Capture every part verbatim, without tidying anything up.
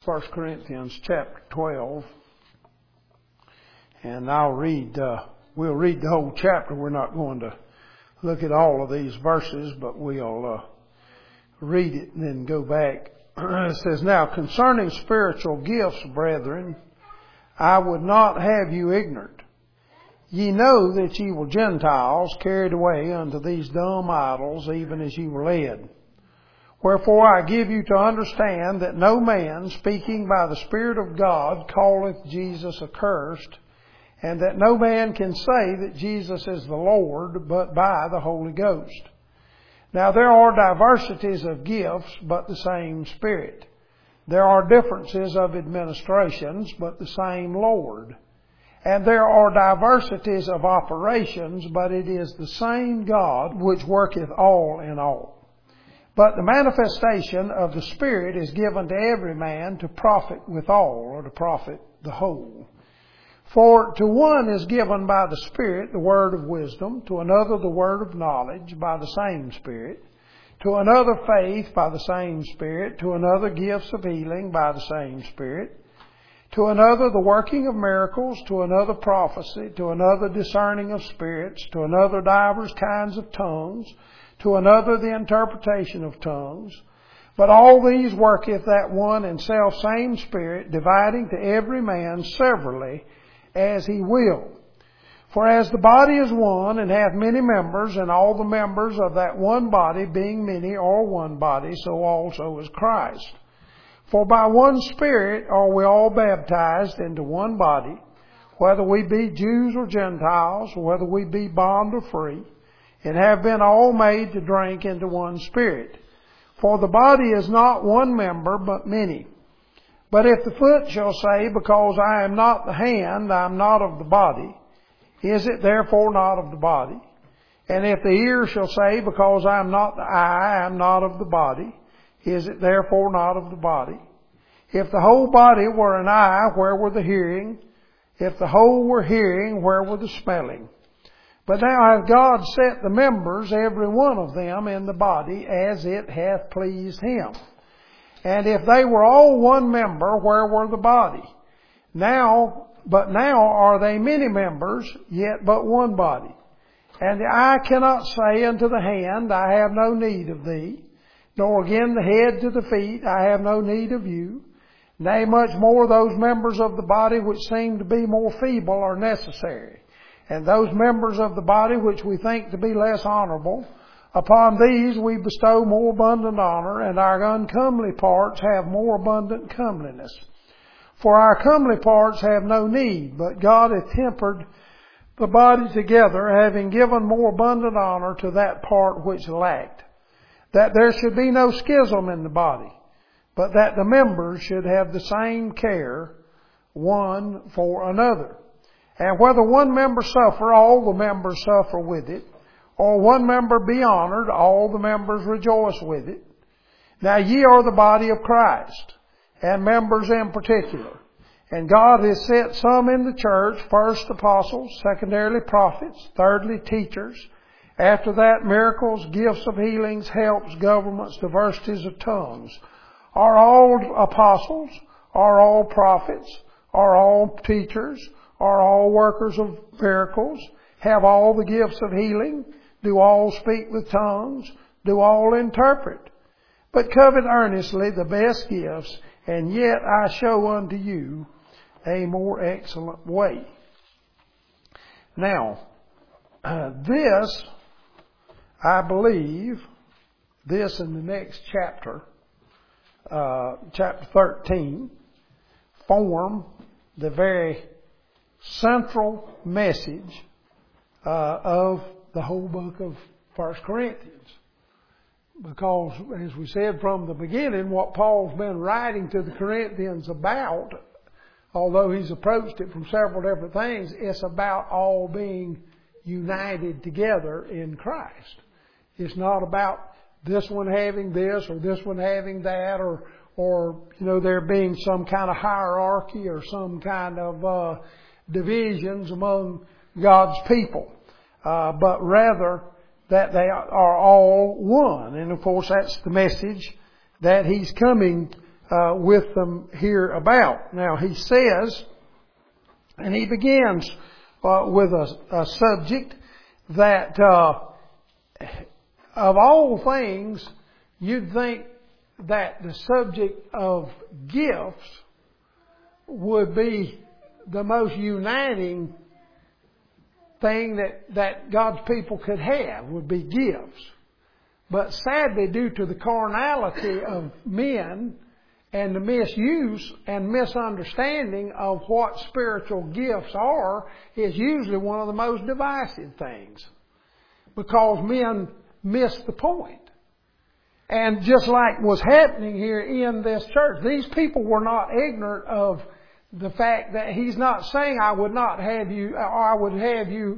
First Corinthians chapter twelve, and I'll read, uh, we'll read the whole chapter. We're not going to look at all of these verses, but we'll uh, read it and then go back. It says, "Now concerning spiritual gifts, brethren, I would not have you ignorant. Ye know that ye were Gentiles, carried away unto these dumb idols, even as ye were led. Wherefore I give you to understand that no man, speaking by the Spirit of God, calleth Jesus accursed, and that no man can say that Jesus is the Lord, but by the Holy Ghost. Now there are diversities of gifts, but the same Spirit. There are differences of administrations, but the same Lord. And there are diversities of operations, but it is the same God which worketh all in all. But the manifestation of the Spirit is given to every man to profit withal, or to profit the whole. For to one is given by the Spirit the word of wisdom, to another the word of knowledge by the same Spirit, to another faith by the same Spirit, to another gifts of healing by the same Spirit, to another the working of miracles, to another prophecy, to another discerning of spirits, to another divers kinds of tongues, to another the interpretation of tongues. But all these worketh that one and self same Spirit, dividing to every man severally as he will. For as the body is one, and hath many members, and all the members of that one body, being many, are one body, so also is Christ. For by one Spirit are we all baptized into one body, whether we be Jews or Gentiles, whether we be bond or free, and have been all made to drink into one Spirit. For the body is not one member, but many. But if the foot shall say, Because I am not the hand, I am not of the body, is it therefore not of the body? And if the ear shall say, Because I am not the eye, I am not of the body, is it therefore not of the body? If the whole body were an eye, where were the hearing? If the whole were hearing, where were the smelling? But now hath God set the members, every one of them, in the body, as it hath pleased Him. And if they were all one member, where were the body? Now, but now are they many members, yet but one body. And the eye cannot say unto the hand, I have no need of thee, nor again the head to the feet, I have no need of you. Nay, much more those members of the body which seem to be more feeble are necessary. And those members of the body which we think to be less honorable, upon these we bestow more abundant honor, and our uncomely parts have more abundant comeliness. For our comely parts have no need, but God hath tempered the body together, having given more abundant honor to that part which lacked, that there should be no schism in the body, but that the members should have the same care one for another. And whether one member suffer, all the members suffer with it, or one member be honored, all the members rejoice with it. Now ye are the body of Christ, and members in particular. And God has set some in the church, first apostles, secondarily prophets, thirdly teachers, after that miracles, gifts of healings, helps, governments, diversities of tongues. Are all apostles? Are all prophets? Are all teachers? Are all workers of miracles? Have all the gifts of healing? Do all speak with tongues? Do all interpret? But covet earnestly the best gifts, and yet I show unto you a more excellent way. Now, uh, this, I believe, this in the next chapter, uh, chapter thirteen, form the very central message uh, of the whole book of First Corinthians. Because, as we said from the beginning, what Paul's been writing to the Corinthians about, although he's approached it from several different things, it's about all being united together in Christ. It's not about this one having this or this one having that, or, or you know, there being some kind of hierarchy or some kind of uh, divisions among God's people, uh, but rather that they are all one. And of course that's the message that he's coming uh, with them here about. Now he says, and he begins uh, with a, a subject that uh, of all things, you'd think that the subject of gifts would be the most uniting thing that, that God's people could have, would be gifts. But sadly, due to the carnality of men and the misuse and misunderstanding of what spiritual gifts are, is usually one of the most divisive things. Because men miss the point. And just like was happening here in this church, these people were not ignorant of the fact that he's not saying I would not have you, or I would have you,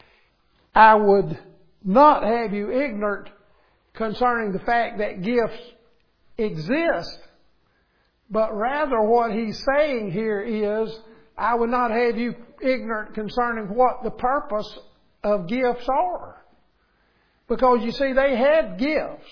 I would not have you ignorant concerning the fact that gifts exist. But rather what he's saying here is, I would not have you ignorant concerning what the purpose of gifts are. Because you see, they had gifts.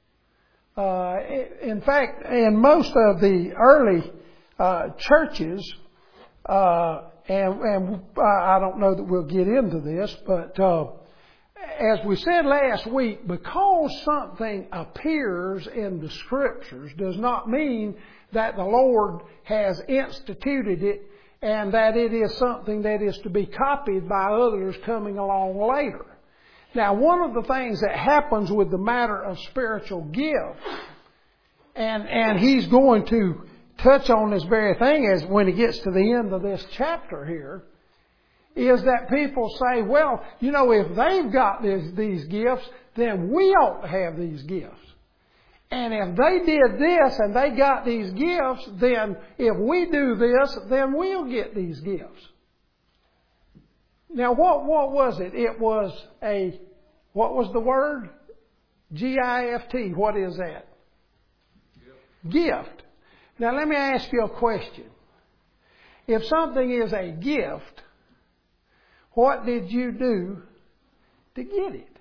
Uh, in fact, in most of the early uh, churches, uh, and, and I don't know that we'll get into this, but uh, as we said last week, because something appears in the Scriptures does not mean that the Lord has instituted it and that it is something that is to be copied by others coming along later. Now, one of the things that happens with the matter of spiritual gifts, and, and he's going to touch on this very thing as when he gets to the end of this chapter here, is that people say, well, you know, if they've got this, these gifts, then we ought to have these gifts. And if they did this and they got these gifts, then if we do this, then we'll get these gifts. Now, what, what was it? It was a, what was the word? G I F T. What is that? Gift. Gift. Now, let me ask you a question. If something is a gift, what did you do to get it?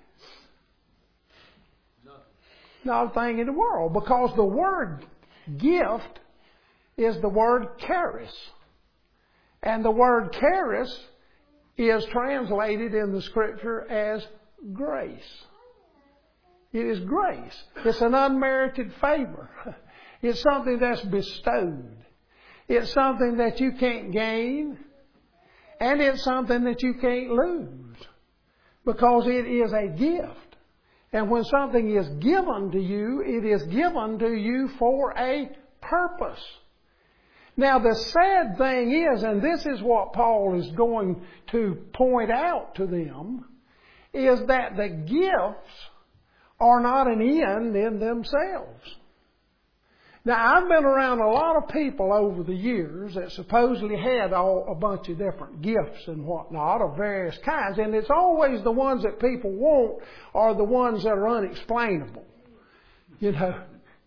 Nothing. Not a thing in the world. Because the word gift is the word charis. And the word charis is translated in the Scripture as grace. It is grace. It's an unmerited favor. It's something that's bestowed. It's something that you can't gain. And it's something that you can't lose. Because it is a gift. And when something is given to you, it is given to you for a purpose. Now, the sad thing is, and this is what Paul is going to point out to them, is that the gifts are not an end in themselves. Now, I've been around a lot of people over the years that supposedly had all, a bunch of different gifts and whatnot of various kinds, and it's always the ones that people want are the ones that are unexplainable. You know.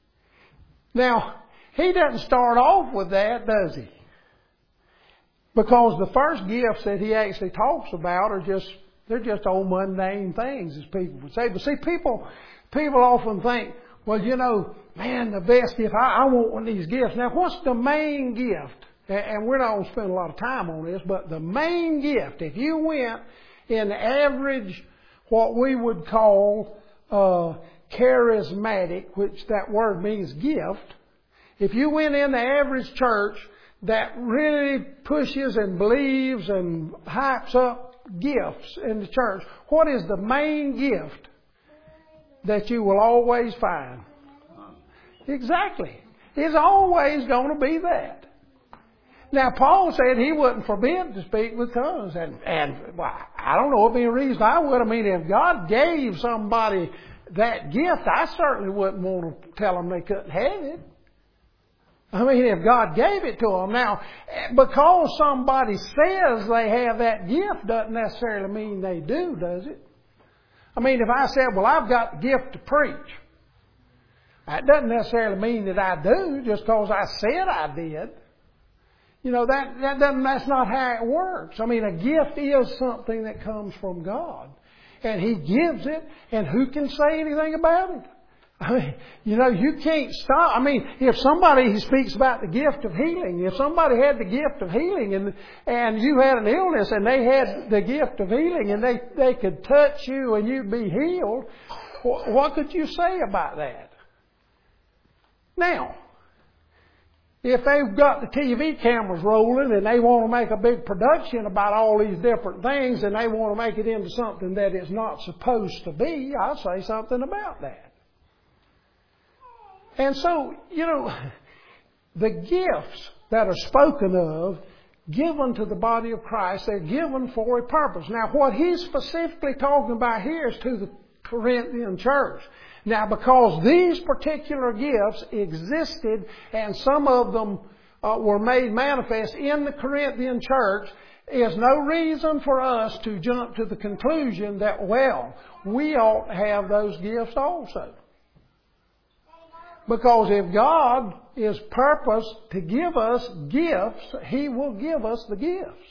Now, he doesn't start off with that, does he? Because the first gifts that he actually talks about are just, they're just old mundane things, as people would say. But see, people, people often think, well, you know, man, the best gift, I, I want one of these gifts. Now, what's the main gift? And we're not going to spend a lot of time on this, but the main gift, if you went in average, what we would call uh, charismatic, which that word means gift, if you went in the average church that really pushes and believes and hypes up gifts in the church, what is the main gift that you will always find? Exactly. It's always going to be that. Now, Paul said he wasn't forbidden to speak with tongues. And, and well, I don't know of any reason I would. I mean, if God gave somebody that gift, I certainly wouldn't want to tell them they couldn't have it. I mean, if God gave it to them. Now, because somebody says they have that gift doesn't necessarily mean they do, does it? I mean, if I said, well, I've got the gift to preach, that doesn't necessarily mean that I do just because I said I did. You know, that, that doesn't, that's not how it works. I mean, a gift is something that comes from God. And He gives it, and who can say anything about it? I mean, you know, you can't stop. I mean, if somebody speaks about the gift of healing, if somebody had the gift of healing and and you had an illness and they had the gift of healing and they, they could touch you and you'd be healed, what could you say about that? Now, if they've got the T V cameras rolling and they want to make a big production about all these different things and they want to make it into something that it's not supposed to be, I'll say something about that. And so, you know, the gifts that are spoken of, given to the body of Christ, they're given for a purpose. Now, what he's specifically talking about here is to the Corinthian church. Now, because these particular gifts existed and some of them uh, were made manifest in the Corinthian church, is no reason for us to jump to the conclusion that, well, we ought to have those gifts also. Because if God is purposed to give us gifts, He will give us the gifts.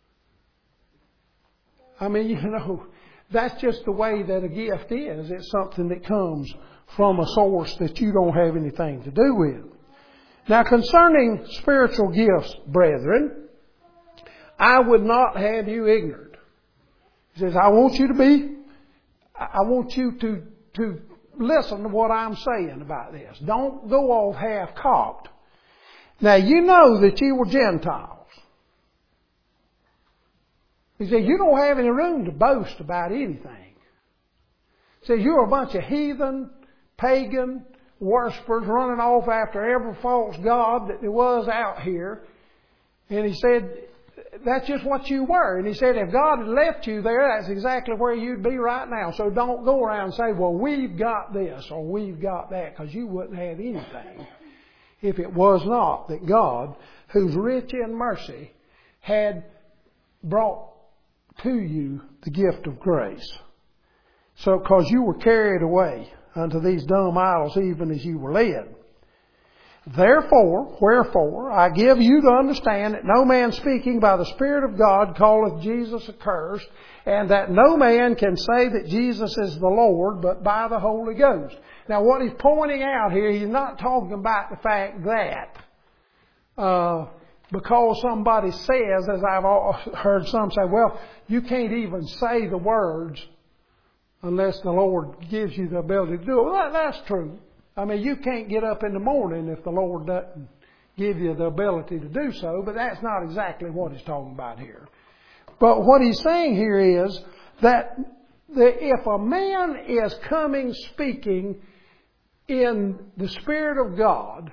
I mean, you know, that's just the way that a gift is. It's something that comes from a source that you don't have anything to do with. Now, concerning spiritual gifts, brethren, I would not have you ignorant. He says, I want you to be, I want you to, to listen to what I'm saying about this. Don't go off half-cocked. Now, you know that you were Gentiles. He said, you don't have any room to boast about anything. He said, you're a bunch of heathen, pagan worshipers running off after every false god that there was out here. And he said, that's just what you were. And he said, if God had left you there, that's exactly where you'd be right now. So don't go around and say, well, we've got this or we've got that, because you wouldn't have anything if it was not that God, who's rich in mercy, had brought to you the gift of grace. So, because you were carried away unto these dumb idols even as you were led. Therefore, wherefore, I give you to understand that no man speaking by the Spirit of God calleth Jesus accursed, and that no man can say that Jesus is the Lord but by the Holy Ghost. Now, what he's pointing out here, he's not talking about the fact that uh, because somebody says, as I've heard some say, well, you can't even say the words unless the Lord gives you the ability to do it. Well, that, that's true. I mean, you can't get up in the morning if the Lord doesn't give you the ability to do so, but that's not exactly what he's talking about here. But what he's saying here is that the, if a man is coming speaking in the Spirit of God,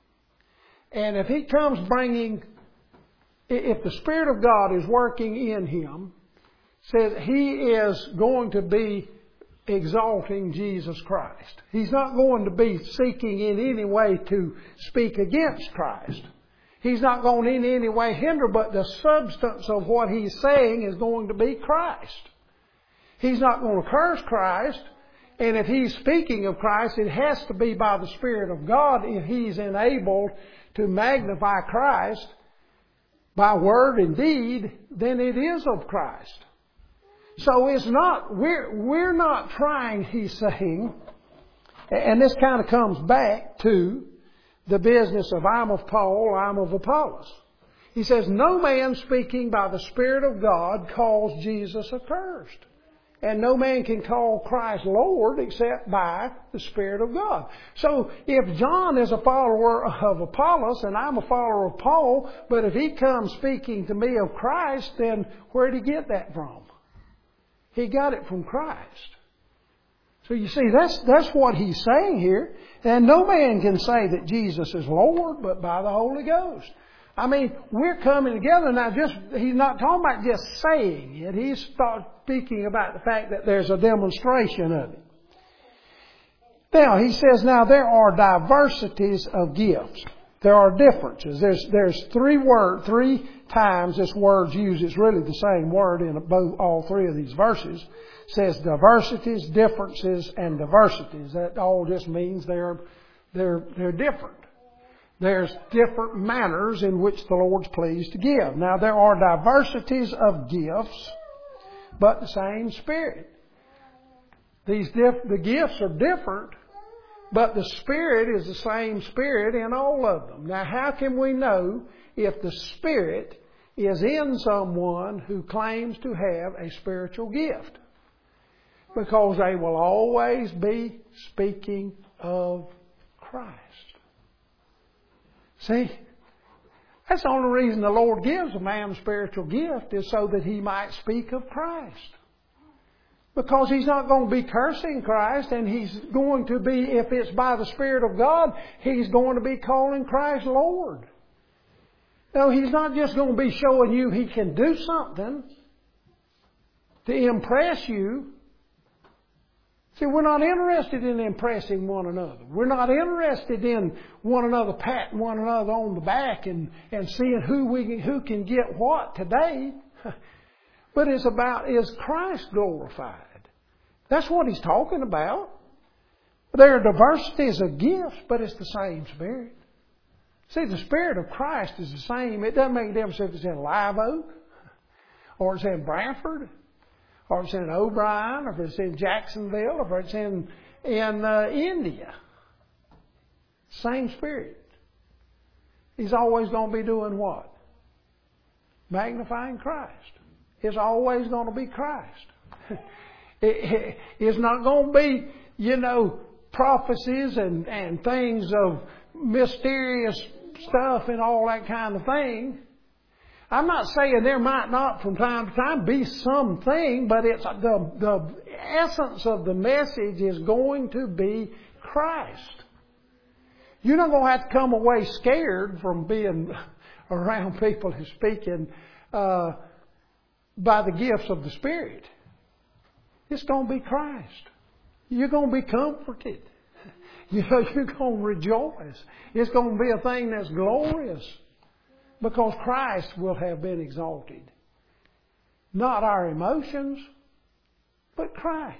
and if he comes bringing, if the Spirit of God is working in him, says he is going to be exalting Jesus Christ. He's not going to be seeking in any way to speak against Christ. He's not going in any way hinder, but the substance of what he's saying is going to be Christ. He's not going to curse Christ, and if he's speaking of Christ, it has to be by the Spirit of God if he's enabled to magnify Christ by word and deed, then it is of Christ. So it's not, we're, we're not trying, he's saying, and this kind of comes back to the business of I'm of Paul, I'm of Apollos. He says, no man speaking by the Spirit of God calls Jesus accursed. And no man can call Christ Lord except by the Spirit of God. So if John is a follower of Apollos and I'm a follower of Paul, but if he comes speaking to me of Christ, then where did he get that from? He got it from Christ. So you see, that's that's what he's saying here. And no man can say that Jesus is Lord but by the Holy Ghost. I mean, we're coming together now. Just he's not talking about just saying it. He's speaking about the fact that there's a demonstration of it. Now, he says, now there are diversities of gifts. There are differences. There's there's three word three times this word's used. It's really the same word in both all three of these verses. It says diversities, differences, and diversities. That all just means they're they're they're different. There's different manners in which the Lord's pleased to give. Now there are diversities of gifts, but the same Spirit. These diff- the gifts are different, But the Spirit is the same Spirit in all of them. Now, how can we know if the Spirit is in someone who claims to have a spiritual gift? Because they will always be speaking of Christ. See, that's the only reason the Lord gives a man a spiritual gift, is so that he might speak of Christ. Because he's not going to be cursing Christ, and he's going to be, if it's by the Spirit of God, he's going to be calling Christ Lord. No, he's not just going to be showing you he can do something to impress you. See, we're not interested in impressing one another. We're not interested in one another patting one another on the back and, and seeing who we who can get what today. But it's about, is Christ glorified? That's what he's talking about. There are diversities of gifts, but it's the same Spirit. See, the Spirit of Christ is the same. It doesn't make a difference if it's in Live Oak, or it's in Brantford, or if it's in O'Brien, or if it's in Jacksonville, or if it's in, in uh, India. Same Spirit. He's always going to be doing what? Magnifying Christ. It's always going to be Christ. it, it, it's not going to be, you know, prophecies and, and things of mysterious stuff and all that kind of thing. I'm not saying there might not from time to time be something, but it's the, the essence of the message is going to be Christ. You're not going to have to come away scared from being around people who are speaking uh, by the gifts of the Spirit. It's going to be Christ. You're going to be comforted. You know, you're going to rejoice. It's going to be a thing that's glorious. Because Christ will have been exalted. Not our emotions, but Christ.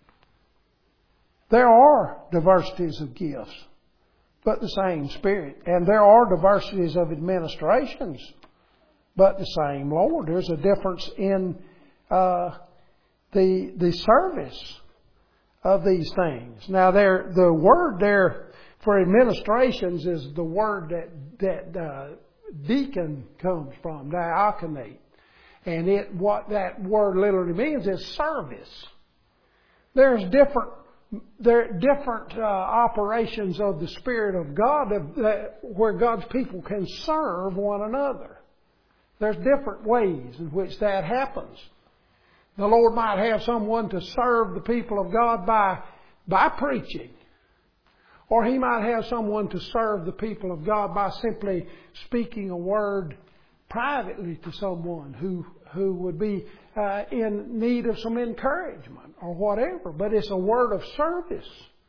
There are diversities of gifts, but the same Spirit. And there are diversities of administrations, but the same Lord. There's a difference in uh, the the service of these things. Now, there the word there for administrations is the word that that uh, deacon comes from, diaconate. And it what that word literally means is service. There's different there are different uh, operations of the Spirit of God that, that, where God's people can serve one another. There's different ways in which that happens. The Lord might have someone to serve the people of God by by preaching. Or He might have someone to serve the people of God by simply speaking a word privately to someone who, who would be uh, in need of some encouragement or whatever. But it's a word of service.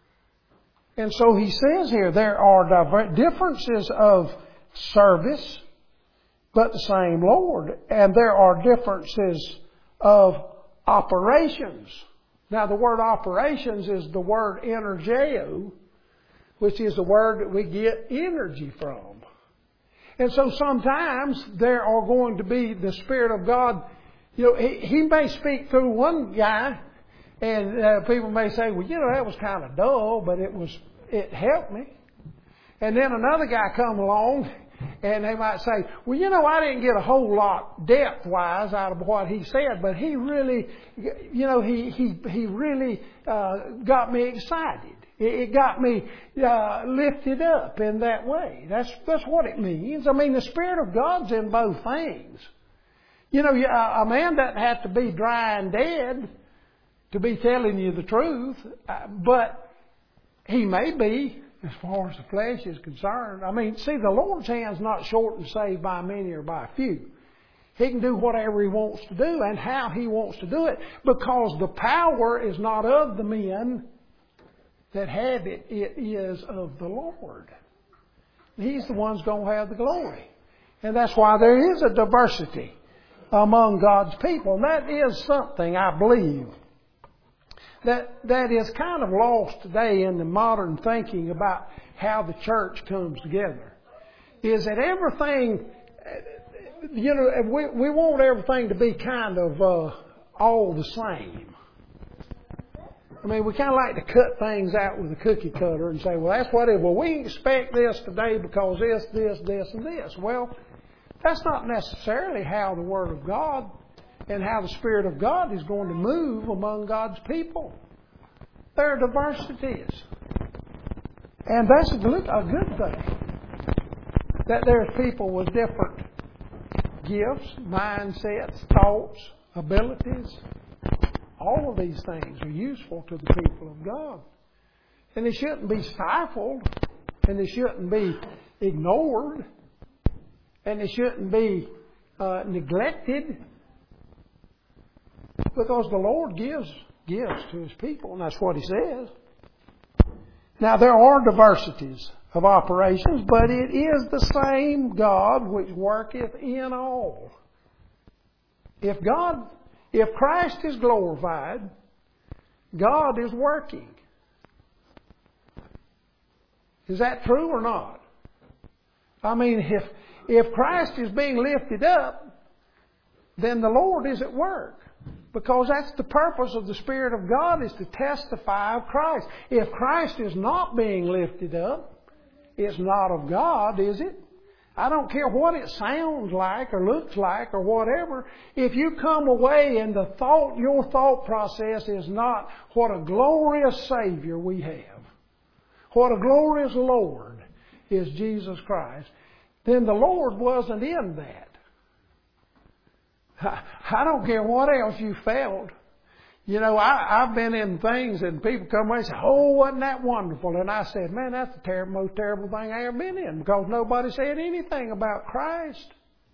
And so He says here there are differences of service, but the same Lord. And there are differences of operations. Now the word operations is the word energeo, which is the word that we get energy from. And so sometimes there are going to be the Spirit of God. You know, He, he may speak through one guy, and uh, people may say, well, you know, that was kind of dull, but it was it helped me. And then another guy come along, and they might say, well, you know, I didn't get a whole lot depth-wise out of what he said, but he really, you know, he he he really uh, got me excited. It got me uh, lifted up in that way. That's that's what it means. I mean, the Spirit of God's in both things. You know, a man doesn't have to be dry and dead to be telling you the truth, but he may be as far as the flesh is concerned. I mean, see, the Lord's hand's not short and saved by many or by few. He can do whatever He wants to do and how He wants to do it, because the power is not of the men that have it, it is of the Lord. He's the one who's going to have the glory. And that's why there is a diversity among God's people. And that is something, I believe, that that is kind of lost today in the modern thinking about how the church comes together. Is that everything, you know, we, we want everything to be kind of uh, all the same. I mean, we kind of like to cut things out with a cookie cutter and say, well, that's what it is. Well, we expect this today because this, this, this, and this. Well, that's not necessarily how the Word of God and how the Spirit of God is going to move among God's people. There are diversities. And that's a good, a good thing. That there's people with different gifts, mindsets, thoughts, abilities. All of these things are useful to the people of God. And they shouldn't be stifled. And they shouldn't be ignored. And they shouldn't be uh, neglected. Because the Lord gives gifts to His people. And that's what He says. Now there are diversities of operations. But it is the same God which worketh in all. If God... If Christ is glorified, God is working. Is that true or not? I mean, if, if Christ is being lifted up, then the Lord is at work. Because that's the purpose of the Spirit of God, is to testify of Christ. If Christ is not being lifted up, it's not of God, is it? I don't care what it sounds like or looks like or whatever. If you come away and the thought, your thought process is not what a glorious Savior we have, what a glorious Lord is Jesus Christ, then the Lord wasn't in that. I, I don't care what else you felt. You know, I, I've been in things and people come away and say, oh, wasn't that wonderful? And I said, man, that's the ter- most terrible thing I ever been in, because nobody said anything about Christ.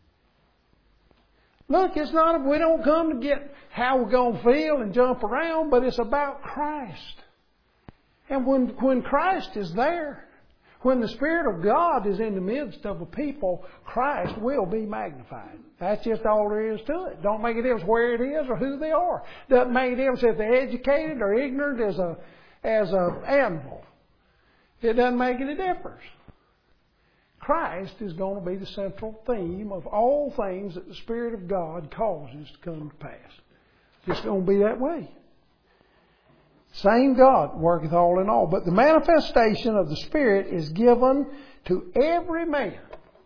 Look, it's not, we don't come to get how we're going to feel and jump around, but it's about Christ. And when, when Christ is there, when the Spirit of God is in the midst of a people, Christ will be magnified. That's just all there is to it. Don't make a difference where it is or who they are. Doesn't make a difference if they're educated or ignorant as a as a animal. It doesn't make any difference. Christ is going to be the central theme of all things that the Spirit of God causes to come to pass. It's going to be that way. Same God worketh all in all. But the manifestation of the Spirit is given to every man.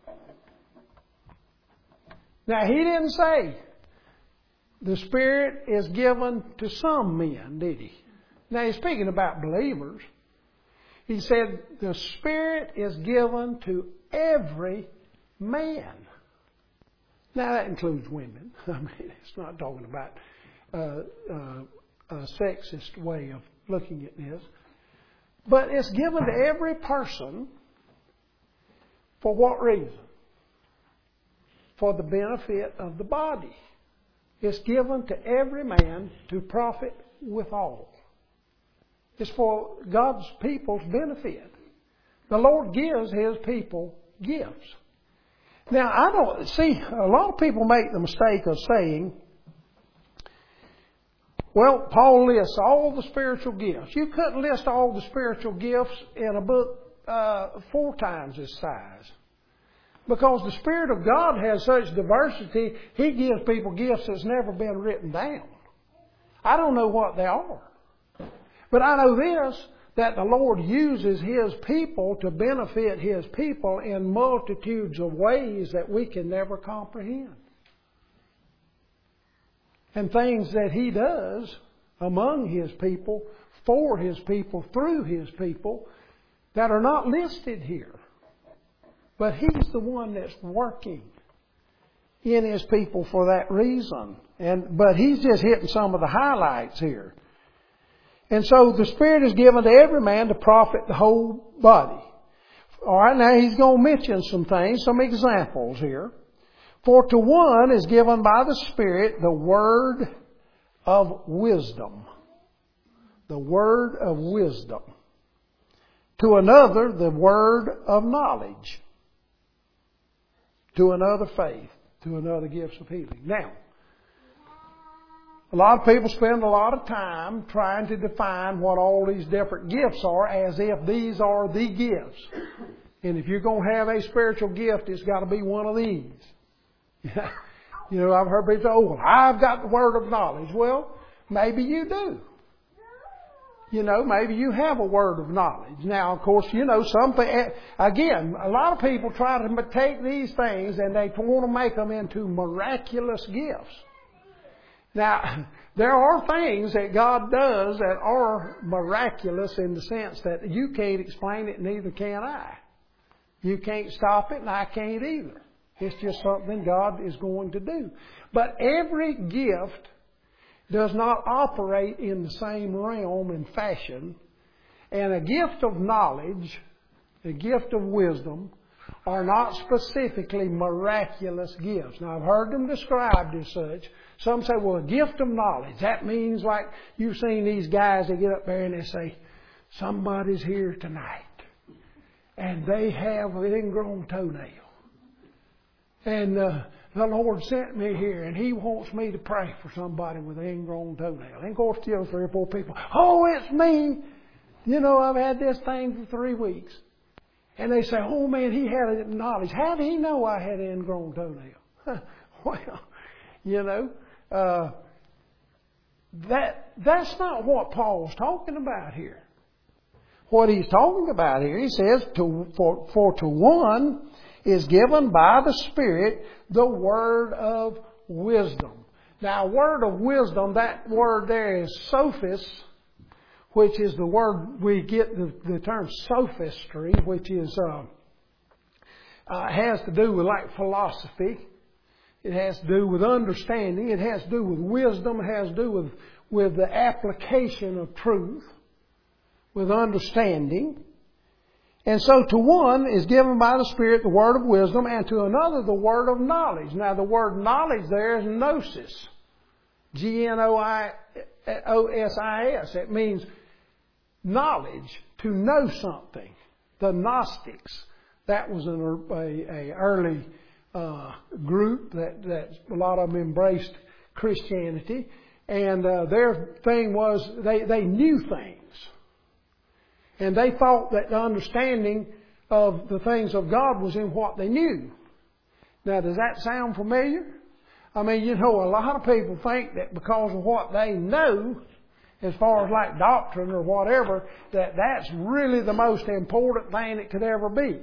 Now, He didn't say the Spirit is given to some men, did He? Now, He's speaking about believers. He said the Spirit is given to every man. Now, that includes women. I mean, it's not talking about uh, uh, a sexist way of looking at this. But it's given to every person for what reason? For the benefit of the body. It's given to every man to profit withal. It's for God's people's benefit. The Lord gives His people gifts. Now, I don't see, a lot of people make the mistake of saying, well, Paul lists all the spiritual gifts. You couldn't list all the spiritual gifts in a book uh, four times this size. Because the Spirit of God has such diversity, He gives people gifts that's never been written down. I don't know what they are. But I know this, that the Lord uses His people to benefit His people in multitudes of ways that we can never comprehend. And things that He does among His people, for His people, through His people, that are not listed here. But He's the one that's working in His people for that reason. And but He's just hitting some of the highlights here. And so the Spirit is given to every man to profit the whole body. All right, now He's going to mention some things, some examples here. For to one is given by the Spirit the word of wisdom. The word of wisdom. To another, the word of knowledge. To another, faith. To another, gifts of healing. Now, a lot of people spend a lot of time trying to define what all these different gifts are as if these are the gifts. And if you're going to have a spiritual gift, it's got to be one of these. You know, I've heard people say, oh, well, I've got the word of knowledge. Well, maybe you do. You know, maybe you have a word of knowledge. Now, of course, you know, something, again, a lot of people try to take these things and they want to make them into miraculous gifts. Now, there are things that God does that are miraculous in the sense that you can't explain it, neither can I. You can't stop it, and I can't either. It's just something God is going to do. But every gift does not operate in the same realm and fashion. And a gift of knowledge, a gift of wisdom, are not specifically miraculous gifts. Now, I've heard them described as such. Some say, well, a gift of knowledge, that means like you've seen these guys, they get up there and they say, somebody's here tonight, and they have an ingrown toenail. And uh, the Lord sent me here, and He wants me to pray for somebody with an ingrown toenail. And of course, still three or four people, oh, it's me. You know, I've had this thing for three weeks. And they say, oh, man, he had knowledge. How did he know I had an ingrown toenail? Well, you know, uh, that that's not what Paul's talking about here. What he's talking about here, he says, to, for, for to one is given by the Spirit the word of wisdom. Now, word of wisdom, that word there is sophis, which is the word we get the, the term sophistry, which is uh, uh, has to do with like philosophy. It has to do with understanding. It has to do with wisdom. It has to do with, with the application of truth, with understanding. And so to one is given by the Spirit the word of wisdom, and to another the word of knowledge. Now the word knowledge there is gnosis. G N O I O S I S. It means knowledge, to know something. The Gnostics, that was an a, a early uh, group that, that a lot of them embraced Christianity. And uh, their thing was they, they knew things. And they thought that the understanding of the things of God was in what they knew. Now, does that sound familiar? I mean, you know, a lot of people think that because of what they know, as far as like doctrine or whatever, that that's really the most important thing it could ever be.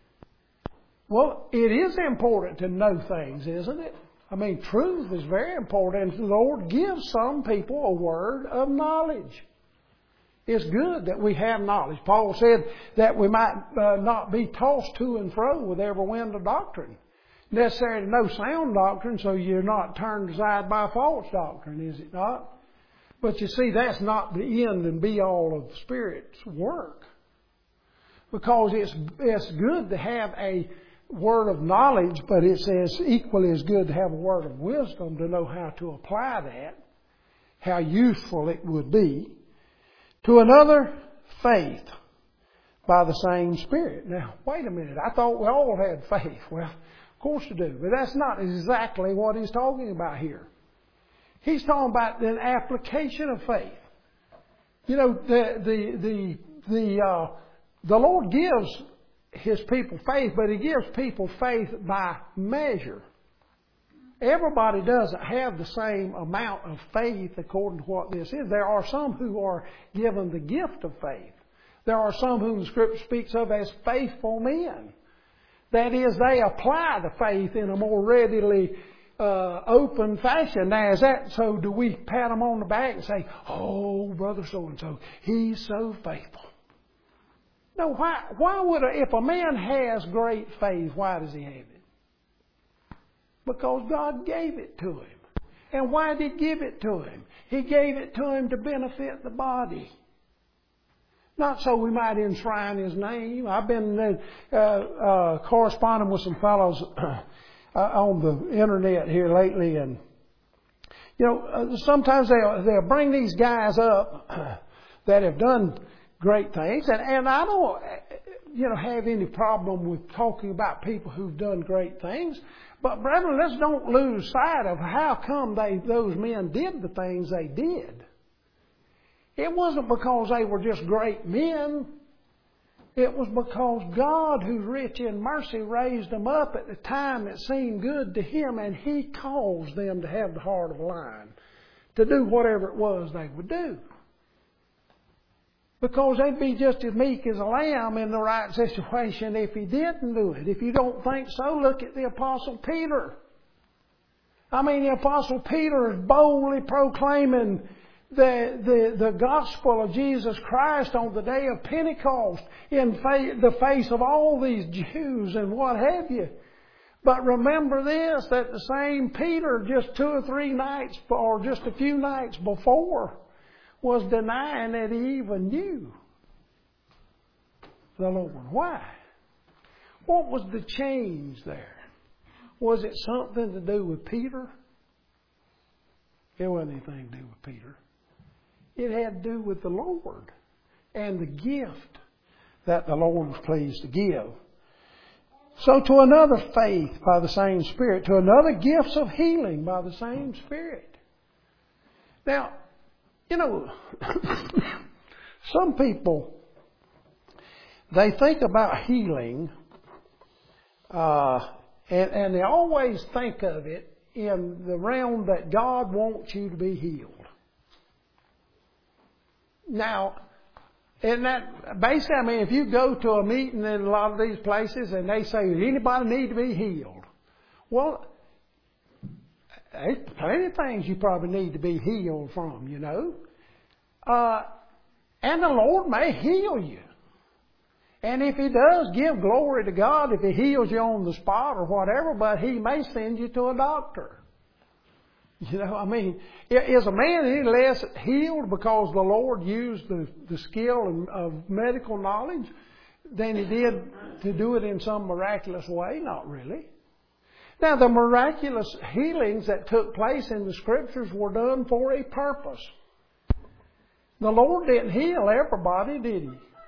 Well, it is important to know things, isn't it? I mean, truth is very important. And the Lord gives some people a word of knowledge. It's good that we have knowledge. Paul said that we might uh, not be tossed to and fro with every wind of doctrine. Necessarily no sound doctrine, so you're not turned aside by false doctrine, is it not? But you see, that's not the end and be all of the Spirit's work. Because it's, it's good to have a word of knowledge, but it's as equally as good to have a word of wisdom to know how to apply that, how useful it would be. To another, faith by the same Spirit. Now, wait a minute. I thought we all had faith. Well, of course you do. But that's not exactly what he's talking about here. He's talking about an application of faith. You know, the the the the uh, the Lord gives His people faith, but He gives people faith by measure. Everybody doesn't have the same amount of faith according to what this is. There are some who are given the gift of faith. There are some whom the Scripture speaks of as faithful men. That is, they apply the faith in a more readily uh, open fashion. Now, is that so? Do we pat them on the back and say, "Oh, brother so-and-so, he's so faithful"? No, why, why would, a, if a man has great faith, why does he have it? Because God gave it to him. And why did He give it to him? He gave it to him to benefit the body. Not so we might enshrine His name. I've been uh, uh, corresponding with some fellows uh, on the internet here lately, and you know, uh, sometimes they'll, they'll bring these guys up uh, that have done great things, and, and I don't, you know, have any problem with talking about people who've done great things. But brethren, let's don't lose sight of how come they those men did the things they did. It wasn't because they were just great men. It was because God, who's rich in mercy, raised them up at the time it seemed good to Him, and He caused them to have the heart of a lion, to do whatever it was they would do. Because they'd be just as meek as a lamb in the right situation if he didn't do it. If you don't think so, look at the Apostle Peter. I mean, the Apostle Peter is boldly proclaiming the, the, the gospel of Jesus Christ on the day of Pentecost in fa- the face of all these Jews and what have you. But remember this, that the same Peter just two or three nights, or just a few nights before, was denying that he even knew the Lord. Why? What was the change there? Was it something to do with Peter? It wasn't anything to do with Peter. It had to do with the Lord and the gift that the Lord was pleased to give. So to another, faith by the same Spirit. To another, gifts of healing by the same Spirit. Now, you know, some people, they think about healing, uh, and, and they always think of it in the realm that God wants you to be healed. Now, and that, basically, I mean, if you go to a meeting in a lot of these places and they say, does anybody need to be healed? Well, there's plenty of things you probably need to be healed from, you know. Uh, and the Lord may heal you. And if He does, give glory to God if He heals you on the spot or whatever, but He may send you to a doctor. You know, I mean, is a man any less healed because the Lord used the, the skill of medical knowledge than He did to do it in some miraculous way? Not really. Now, the miraculous healings that took place in the Scriptures were done for a purpose. The Lord didn't heal everybody, did He?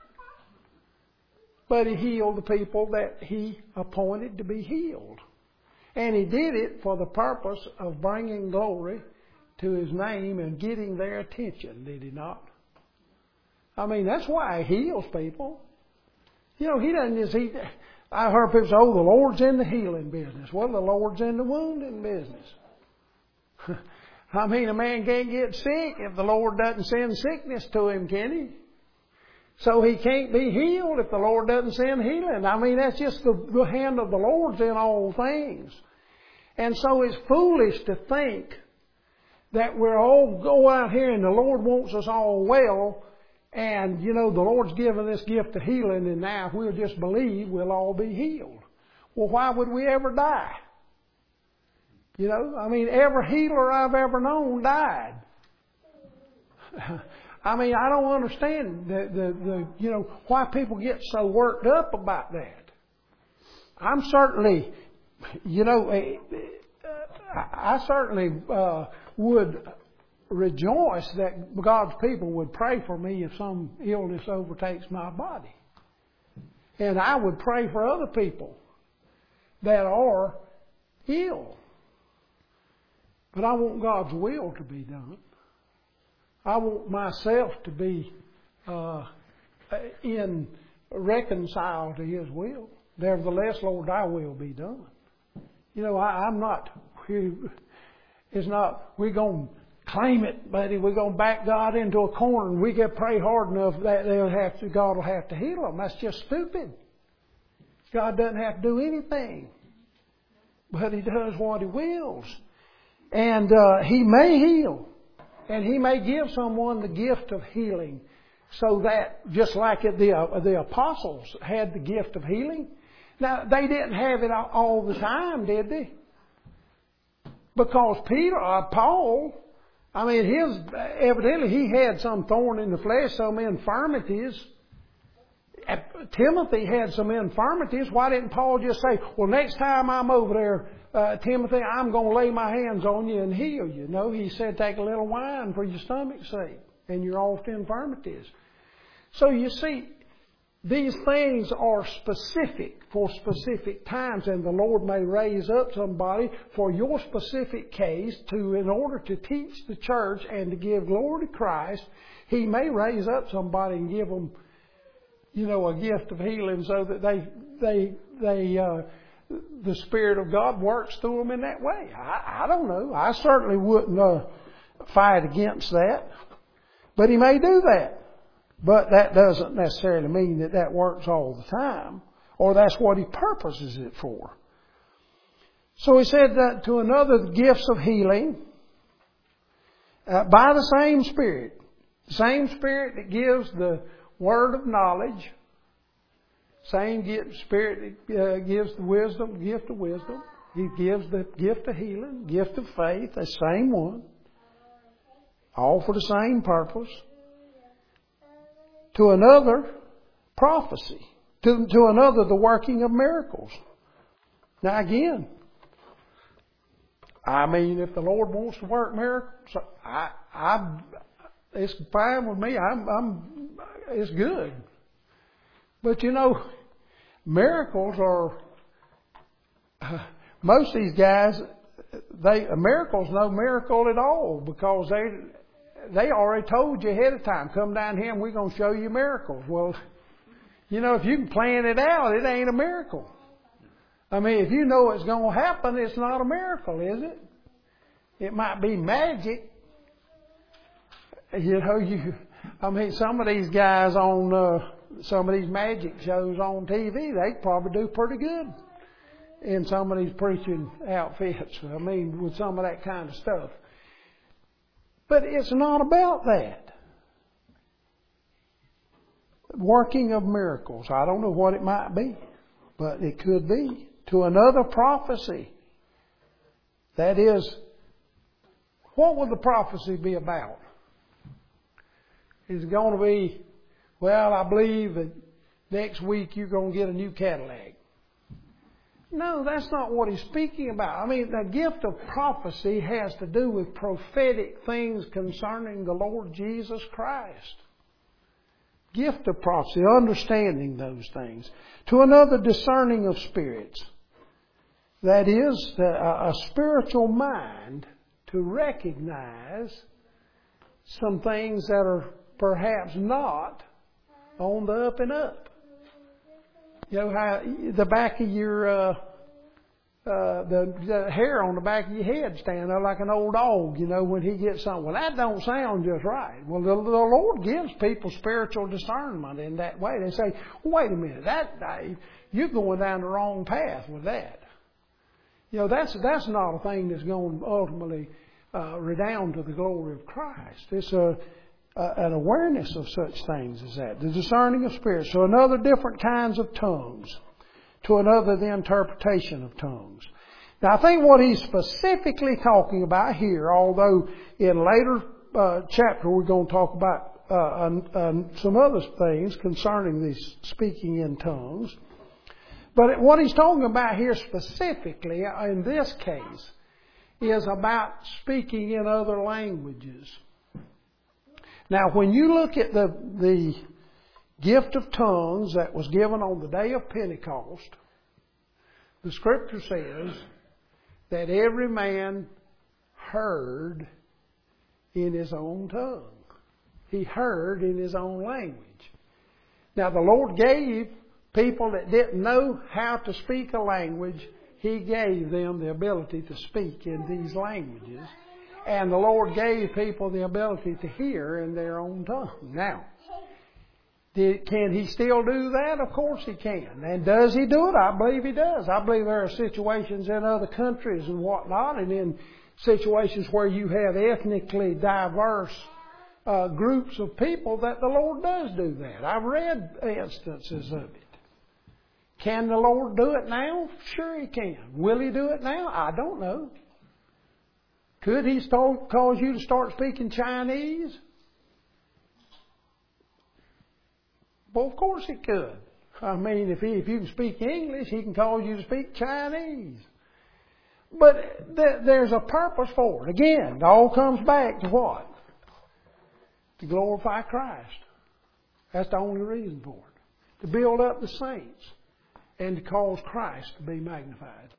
But He healed the people that He appointed to be healed. And He did it for the purpose of bringing glory to His name and getting their attention, did He not? I mean, that's why He heals people. You know, He doesn't just, he, I heard people say, oh, the Lord's in the healing business. Well, the Lord's in the wounding business. I mean, a man can't get sick if the Lord doesn't send sickness to him, can He? So he can't be healed if the Lord doesn't send healing. I mean, that's just the, the hand of the Lord's in all things. And so it's foolish to think that we're all go out here and the Lord wants us all well, and, you know, the Lord's given this gift of healing, and now if we'll just believe, we'll all be healed. Well, why would we ever die? You know, I mean, every healer I've ever known died. I mean, I don't understand the, the, the, you know, why people get so worked up about that. I'm certainly, you know, I certainly uh, would rejoice that God's people would pray for me if some illness overtakes my body. And I would pray for other people that are ill. But I want God's will to be done. I want myself to be uh, in reconciled to His will. Nevertheless, Lord, Thy will be done. You know, I, I'm not. It's not. We're going to claim it, buddy. We're going to back God into a corner, and we get pray hard enough that they'll have to. God will have to heal them. That's just stupid. God doesn't have to do anything, but He does what He wills, and uh, He may heal. And He may give someone the gift of healing, so that just like the uh, the apostles had the gift of healing. Now, they didn't have it all the time, did they? Because Peter, uh, Paul, I mean, his evidently he had some thorn in the flesh, some infirmities. Timothy had some infirmities. Why didn't Paul just say, well, next time I'm over there, uh, Timothy, I'm going to lay my hands on you and heal you? No, he said, take a little wine for your stomach's sake and your oft infirmities. So you see, these things are specific for specific times, and the Lord may raise up somebody for your specific case to, in order to teach the church and to give glory to Christ. He may raise up somebody and give them, you know, a gift of healing, so that they, they, they, uh, the Spirit of God works through them in that way. I, I don't know. I certainly wouldn't uh, fight against that, but He may do that. But that doesn't necessarily mean that that works all the time, or that's what He purposes it for. So He said that to another, the gifts of healing, uh, by the same Spirit. The same Spirit that gives the word of knowledge. Same gift, Spirit that uh, gives the wisdom, gift of wisdom. He gives the gift of healing, gift of faith, the same one. All for the same purpose. To another, prophecy. To, to another, the working of miracles. Now again, I mean, if the Lord wants to work miracles, I, I, it's fine with me. I'm, I'm, it's good. But you know, miracles are, uh, most of these guys, they, miracles no miracle at all, because they, they already told you ahead of time, come down here and we're going to show you miracles. Well, you know, if you can plan it out, it ain't a miracle. I mean, if you know it's going to happen, it's not a miracle, is it? It might be magic. You know, you, I mean, some of these guys on, uh, some of these magic shows on T V, they probably do pretty good in some of these preaching outfits. I mean, with some of that kind of stuff. But it's not about that. Working of miracles. I don't know what it might be, but it could be. To another, prophecy. That is, what would the prophecy be about? Is it going to be, well, I believe that next week you're going to get a new Cadillac? No, that's not what he's speaking about. I mean, the gift of prophecy has to do with prophetic things concerning the Lord Jesus Christ. Gift of prophecy, understanding those things. To another, discerning of spirits. That is, a spiritual mind to recognize some things that are perhaps not on the up and up. You know how the back of your, uh, uh, the, the hair on the back of your head stand up like an old dog, you know, when he gets something. Well, that don't sound just right. Well, the, the Lord gives people spiritual discernment in that way. They say, wait a minute, that Dave, you're going down the wrong path with that. You know, that's that's not a thing that's going to ultimately uh, redound to the glory of Christ. It's a, a an awareness of such things as that. The discerning of spirits. So another, different kinds of tongues. To another, the interpretation of tongues. Now I think what he's specifically talking about here, although in later uh, chapter we're going to talk about uh, um, um, some other things concerning these speaking in tongues. But what he's talking about here specifically, in this case, is about speaking in other languages. Now, when you look at the, the gift of tongues that was given on the day of Pentecost, the Scripture says that every man heard in his own tongue. He heard in his own language. Now, the Lord gave people that didn't know how to speak a language, He gave them the ability to speak in these languages. And the Lord gave people the ability to hear in their own tongue. Now, did, can He still do that? Of course He can. And does He do it? I believe He does. I believe there are situations in other countries and whatnot, and in situations where you have ethnically diverse uh, groups of people, that the Lord does do that. I've read instances of it. Can the Lord do it now? Sure He can. Will He do it now? I don't know. Could He start, cause you to start speaking Chinese? Well, of course He could. I mean, if, he, if you can speak English, He can cause you to speak Chinese. But th- there's a purpose for it. Again, it all comes back to what? To glorify Christ. That's the only reason for it. To build up the saints. And to cause Christ to be magnified.